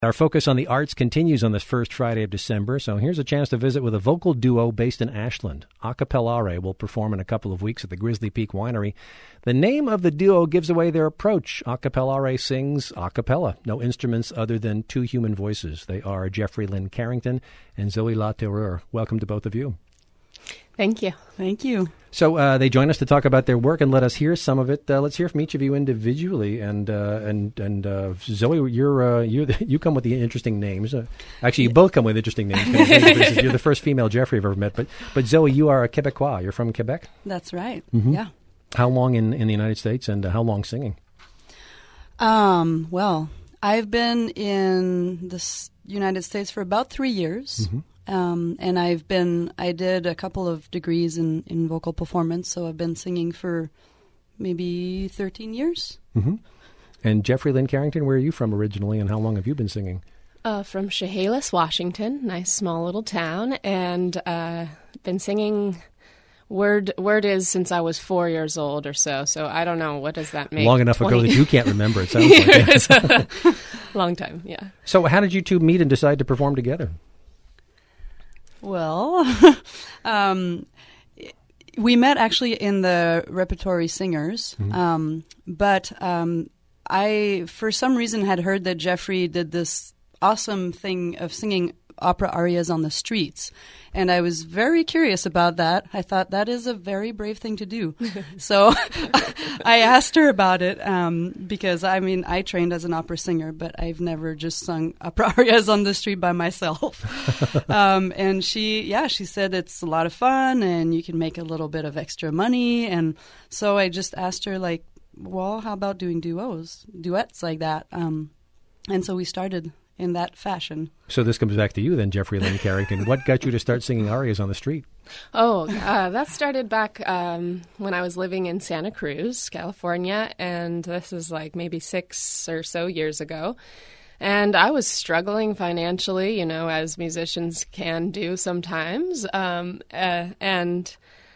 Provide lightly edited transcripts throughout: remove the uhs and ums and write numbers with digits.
Our focus on the arts continues on this first Friday of December, so here's a chance to visit with a vocal duo based in Ashland. Acapellare will perform in a couple of weeks at the Grizzly Peak Winery. The name of the duo gives away their approach. Acapellare sings a cappella, no instruments other than two human voices. They are Jeffrey Lynn Carrington and Zoe Laterreur. Welcome to both of you. Thank you. Thank you. So they join us to talk about their work and let us hear some of it. Let's hear from each of you individually. And Zoe, you come with the interesting names. Actually, you both come with interesting names. You're the first female Jeffrey I've ever met. But Zoe, you are a Quebecois. You're from Quebec. That's right. Mm-hmm. Yeah. How long in the United States, and how long singing? Well, I've been in the United States for about 3 years. Mm-hmm. And I did a couple of degrees in vocal performance, so I've been singing for maybe 13 years. Mm-hmm. And Jeffrey Lynn Carrington, where are you from originally, and how long have you been singing? From Chehalis, Washington, nice small little town, and been singing word is since I was 4 years old or so. So I don't know, what does that make? Long enough ago that you can't remember, it sounds like. Long time, yeah. So how did you two meet and decide to perform together? Well, we met actually in the Repertory Singers, but I, for some reason, had heard that Jeffrey did this awesome thing of singing opera arias on the streets, and I was very curious about that. I thought that is a very brave thing to do. So I asked her about it because, I trained as an opera singer, but I've never just sung opera arias on the street by myself. And she said it's a lot of fun and you can make a little bit of extra money. And so I just asked her, like, well, how about doing duets like that? And so we started in that fashion. So this comes back to you then, Jeffrey Lynn Carrington. What got you to start singing arias on the street? That started back when I was living in Santa Cruz, California, and this is like maybe 6 or so years ago. And I was struggling financially, as musicians can do sometimes. And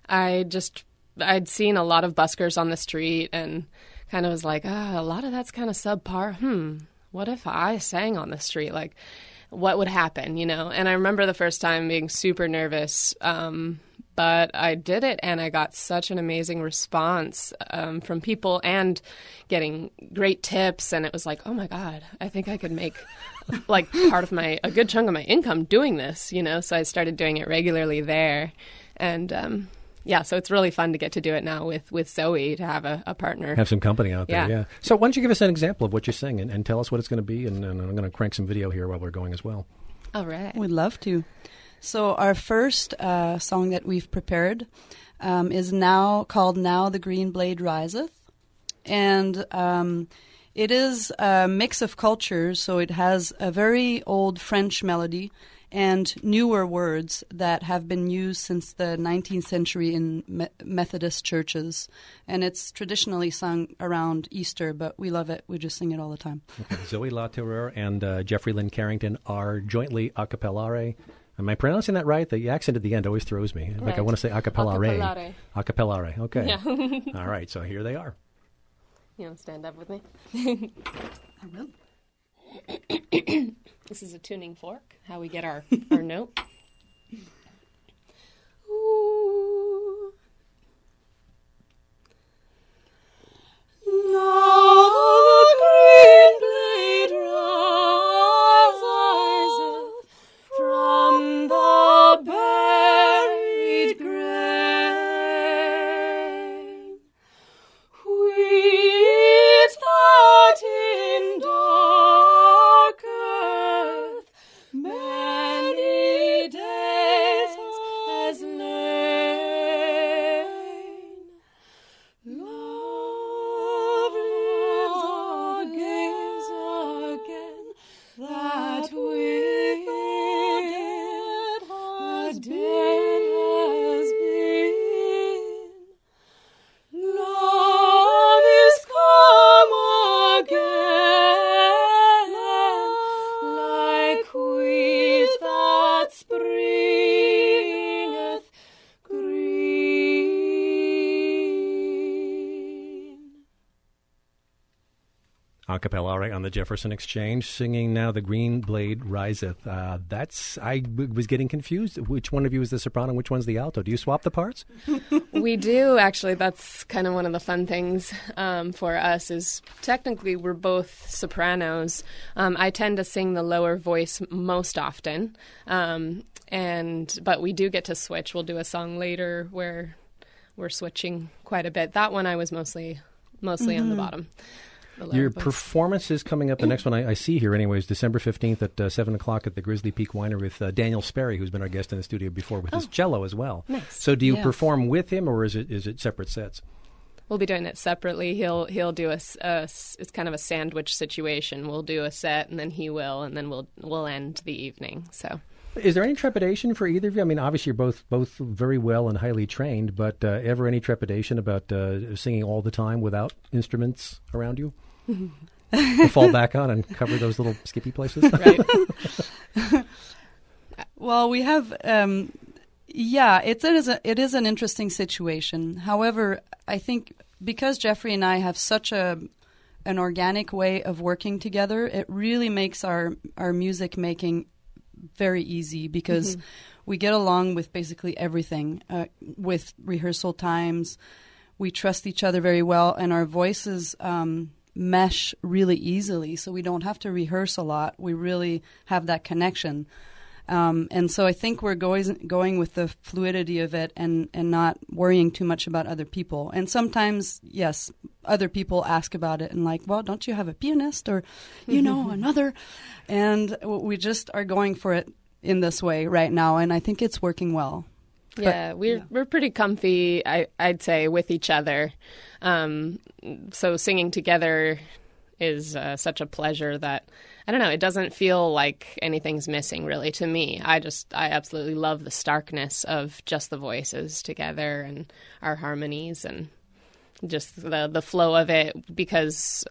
I'd seen a lot of buskers on the street and kind of was like, a lot of that's kind of subpar. What if I sang on the street? Like, what would happen, And I remember the first time being super nervous, but I did it, and I got such an amazing response from people and getting great tips, and it was like, oh, my God, I think I could make, like, a good chunk of my income doing this, So I started doing it regularly there, and so it's really fun to get to do it now with Zoe, to have a partner. Have some company out there, yeah. So why don't you give us an example of what you sing and tell us what it's going to be, and I'm going to crank some video here while we're going as well. All right. We'd love to. So our first song that we've prepared is called Now the Green Blade Riseth. And it is a mix of cultures, so it has a very old French melody and newer words that have been used since the 19th century in Methodist churches. And it's traditionally sung around Easter, but we love it. We just sing it all the time. Okay. Zoe Laterreur and Jeffrey Lynn Carrington are jointly acapellare. Am I pronouncing that right? The accent at the end always throws me. Right. Like I want to say acapellare. Acapellare. Okay. Yeah. All right, so here they are. You want to stand up with me? I will. This is a tuning fork, how we get our note. Ooh. Now the green blade riseth from the buried grain. Wheat that in dark earth many days Acapellare on the Jefferson Exchange, singing now "The Green Blade Riseth." I was getting confused. Which one of you is the soprano? Which one's the alto? Do you swap the parts? We do, actually. That's kind of one of the fun things for us is technically we're both sopranos. I tend to sing the lower voice most often, but we do get to switch. We'll do a song later where we're switching quite a bit. That one I was mostly on the bottom. Your performance is coming up. The next one I see here, anyways, December 15th at 7 o'clock at the Grizzly Peak Winery with Daniel Sperry, who's been our guest in the studio before, with his cello as well. Nice. So do you perform with him, or is it separate sets? We'll be doing it separately. He'll do it's kind of a sandwich situation. We'll do a set, and then he will, and then we'll end the evening. So. Is there any trepidation for either of you? I mean, obviously you're both very well and highly trained, but ever any trepidation about singing all the time without instruments around you? To fall back on and cover those little skippy places? Right. Well, we have, it is an interesting situation. However, I think because Jeffrey and I have such an organic way of working together, it really makes our music making very easy because we get along with basically everything, with rehearsal times. We trust each other very well, and our voices mesh really easily, so we don't have to rehearse a lot. We really have that connection. And so I think we're going with the fluidity of it and not worrying too much about other people. And sometimes, yes, other people ask about it and like, well, don't you have a pianist or, another? And we just are going for it in this way right now, and I think it's working well. Yeah, we're pretty comfy, I'd say, with each other. So singing together is such a pleasure that, I don't know, it doesn't feel like anything's missing really to me. I absolutely love the starkness of just the voices together and our harmonies and just the flow of it because,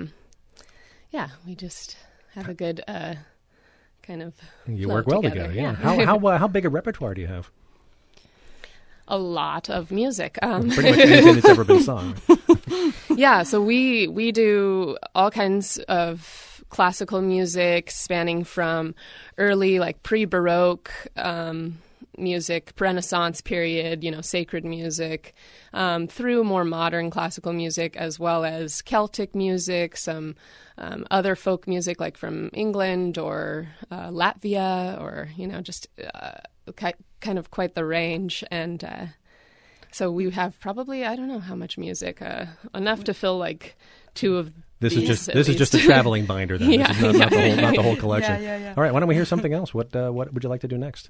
we just have a good kind of You flow work well together. Yeah. How big a repertoire do you have? A lot of music. Pretty much anything that's ever been sung. Yeah, so we do all kinds of classical music spanning from early, like pre-Baroque music, Renaissance period, sacred music, through more modern classical music, as well as Celtic music, some other folk music like from England or Latvia, or, just kind of quite the range. And so we have probably, I don't know how much music, enough to fill like two of This these, is just a traveling binder then. Yeah, This is not the whole collection. Yeah. All right, why don't we hear something else? What would you like to do next?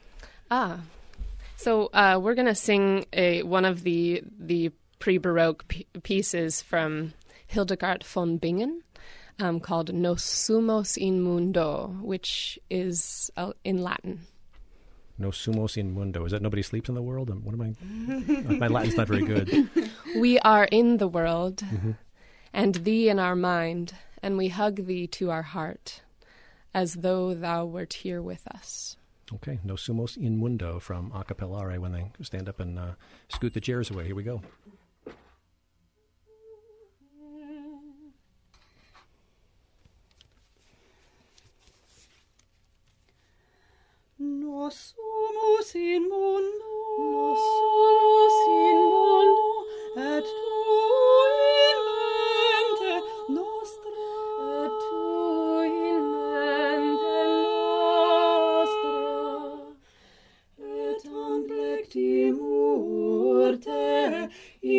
So we're going to sing one of the pre-Baroque pieces from Hildegard von Bingen called Nos Sumos in Mundo, which is in Latin. Nos sumos in mundo. Is that nobody sleeps in the world? What am I? My Latin's not very good. We are in the world, and thee in our mind, and we hug thee to our heart, as though thou wert here with us. Okay, Nos sumos in mundo from Acapellare when they stand up and scoot the chairs away. Here we go. Nos sumus in mundo, et tu in mente nostra, et amblectimur te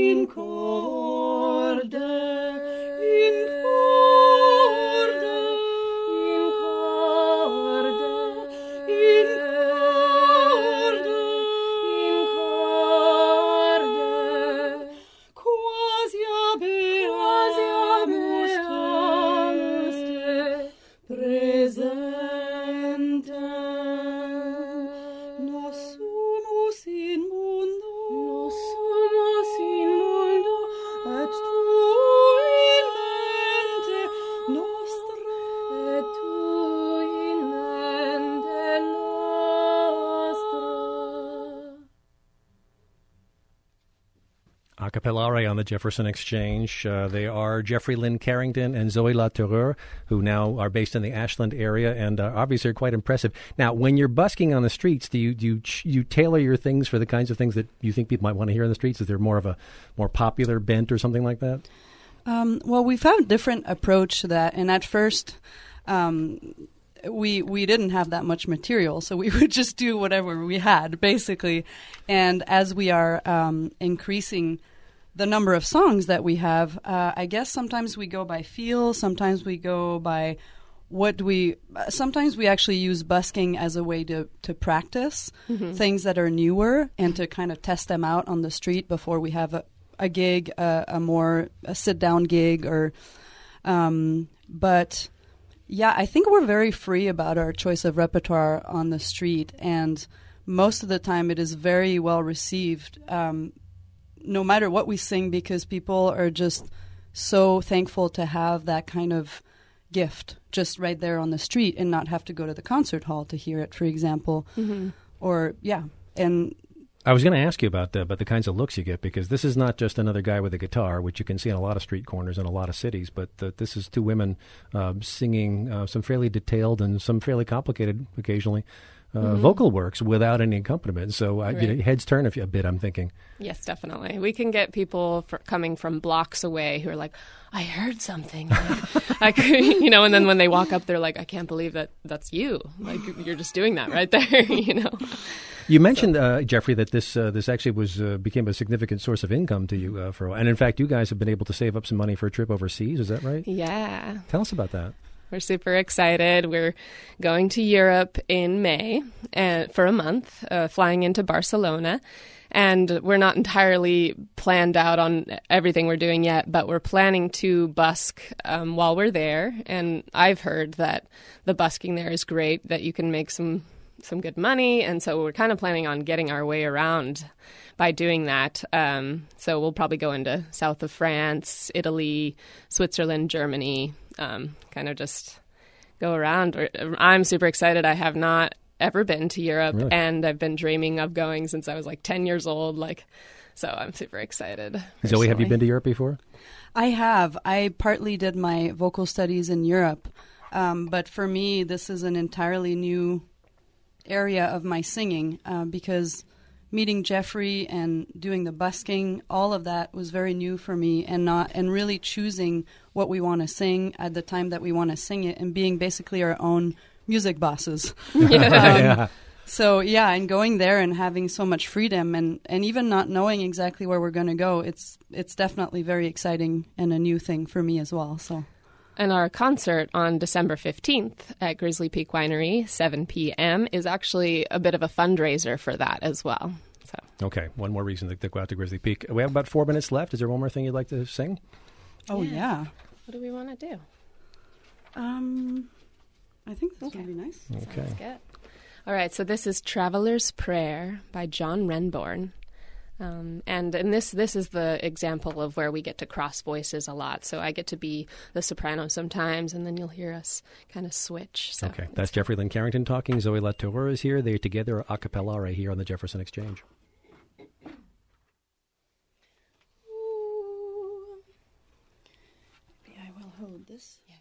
Acapellare on the Jefferson Exchange. They are Jeffrey Lynn Carrington and Zoe Latoureur, who now are based in the Ashland area, and obviously are quite impressive. Now, when you're busking on the streets, do you tailor your things for the kinds of things that you think people might want to hear in the streets? Is there more of a more popular bent or something like that? Well, we found a different approach to that, and at first we didn't have that much material, so we would just do whatever we had, basically. And as we are increasing the number of songs that we have, I guess sometimes we go by feel, sometimes we go by sometimes we actually use busking as a way to practice things that are newer and to kind of test them out on the street before we have a gig, a sit-down gig, or but yeah, I think we're very free about our choice of repertoire on the street, and most of the time it is very well received, no matter what we sing, because people are just so thankful to have that kind of gift just right there on the street and not have to go to the concert hall to hear it, for example. Or, yeah, and I was going to ask you about the kinds of looks you get, because this is not just another guy with a guitar, which you can see in a lot of street corners in a lot of cities, but this is two women singing some fairly detailed and some fairly complicated, occasionally, vocal works without any accompaniment. So heads turn a bit, I'm thinking. Yes, definitely. We can get people coming from blocks away who are like, I heard something. And then when they walk up, they're like, I can't believe that's you. Like, you're just doing that right there, You mentioned, Jeffrey, that this actually became a significant source of income to you for a while. And in fact, you guys have been able to save up some money for a trip overseas. Is that right? Yeah. Tell us about that. We're super excited. We're going to Europe in May for a month, flying into Barcelona. And we're not entirely planned out on everything we're doing yet, but we're planning to busk while we're there. And I've heard that the busking there is great, that you can make some good money, and so we're kind of planning on getting our way around by doing that. So we'll probably go into south of France, Italy, Switzerland, Germany, kind of just go around. I'm super excited. I have not ever been to Europe, really? And I've been dreaming of going since I was like 10 years old. So I'm super excited. Personally. Zoe, have you been to Europe before? I have. I partly did my vocal studies in Europe, but for me, this is an entirely new area of my singing, because meeting Jeffrey and doing the busking, all of that was very new for me, and really choosing what we want to sing at the time that we want to sing it, and being basically our own music bosses. So yeah, and going there and having so much freedom, and even not knowing exactly where we're going to go, it's definitely very exciting and a new thing for me as well. So. And our concert on December 15th at Grizzly Peak Winery, 7 p.m., is actually a bit of a fundraiser for that as well. So. Okay, one more reason to go out to Grizzly Peak. We have about 4 minutes left. Is there one more thing you'd like to sing? Oh, yeah. What do we want to do? I think this would be nice. Okay. Sounds good. All right, so this is Traveler's Prayer by John Renbourn. And this is the example of where we get to cross voices a lot. So I get to be the soprano sometimes, and then you'll hear us kind of switch. So okay, that's Jeffrey Lynn Carrington talking. Zoe Latoureur is here. They're together a cappella here on the Jefferson Exchange. Maybe I will hold this. Yes.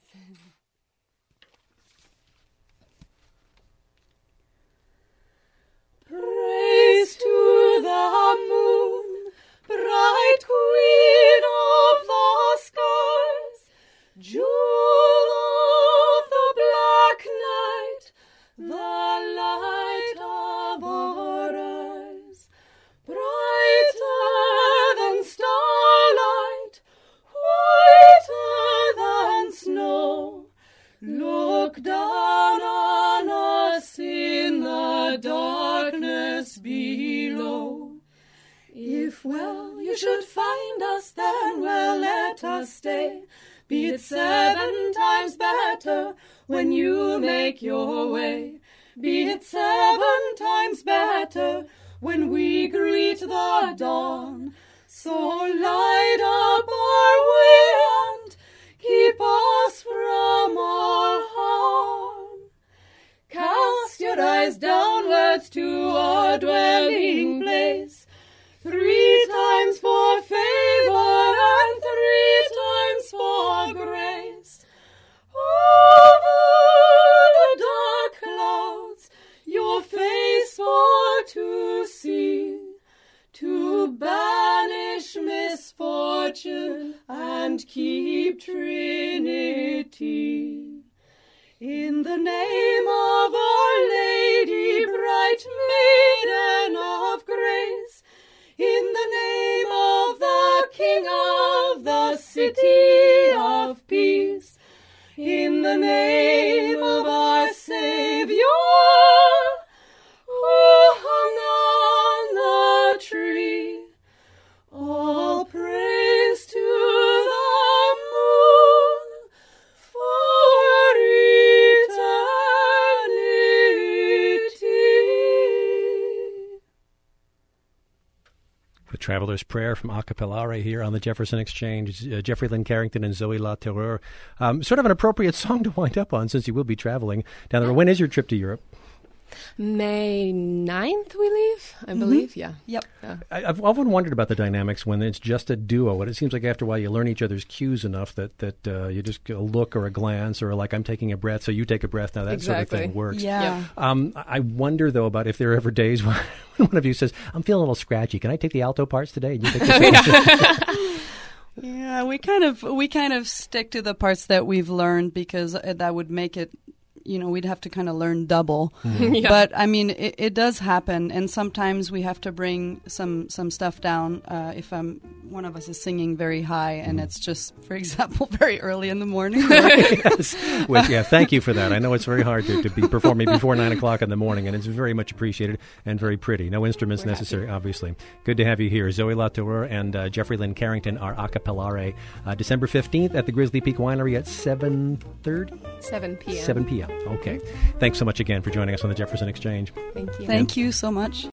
Praise to the moon, bright queen of the skies, jewel of the black night, the light of our eyes, brighter than starlight, whiter than snow. Look down on us in the darkness below. If well you should find us, then well let us stay. Be it 7 times better when you make your way. Be it 7 times better when we greet the dawn. So light up our way and keep us from all harm. Cast your eyes downwards to our dwelling place. 3 times for favor and 3 times for grace. Over the dark clouds, your face for to see, to banish misfortune and keep Trinity. In the name of Our Lady, bright Maiden of Grace, in the name of the King of the City of Peace, in the name of our Savior, who hung on the tree, all praise to the moon for eternity. The Traveler's Prayer from Acapellare here on the Jefferson Exchange. Jeffrey Lynn Carrington and Zoe La Terreur. Sort of an appropriate song to wind up on since you will be traveling down there. When is your trip to Europe? May 9th we leave, I believe. Yeah. Yep. I've often wondered about the dynamics when it's just a duo. And it seems like after a while you learn each other's cues enough that you just get a look or a glance or like I'm taking a breath, so you take a breath. Now that sort of thing works. Yeah. I wonder, though, about if there are ever days when one of you says, I'm feeling a little scratchy. Can I take the alto parts today? And you take the Yeah, we kind of stick to the parts that we've learned because that would make it, we'd have to kind of learn double. Yeah. But I mean, it does happen, and sometimes we have to bring some stuff down if one of us is singing very high, and it's just, for example, very early in the morning. Yes. Well, yeah, thank you for that. I know it's very hard to be performing before 9 o'clock in the morning, and it's very much appreciated and very pretty. No instruments necessary, obviously. Good to have you here. Zoe La Terreur and Jeffrey Lynn Carrington are Acapellare. December 15th at the Grizzly Peak Winery at 7:30? 7 p.m. 7 p.m. Okay. Thanks so much again for joining us on the Jefferson Exchange. Thank you. Thank you so much.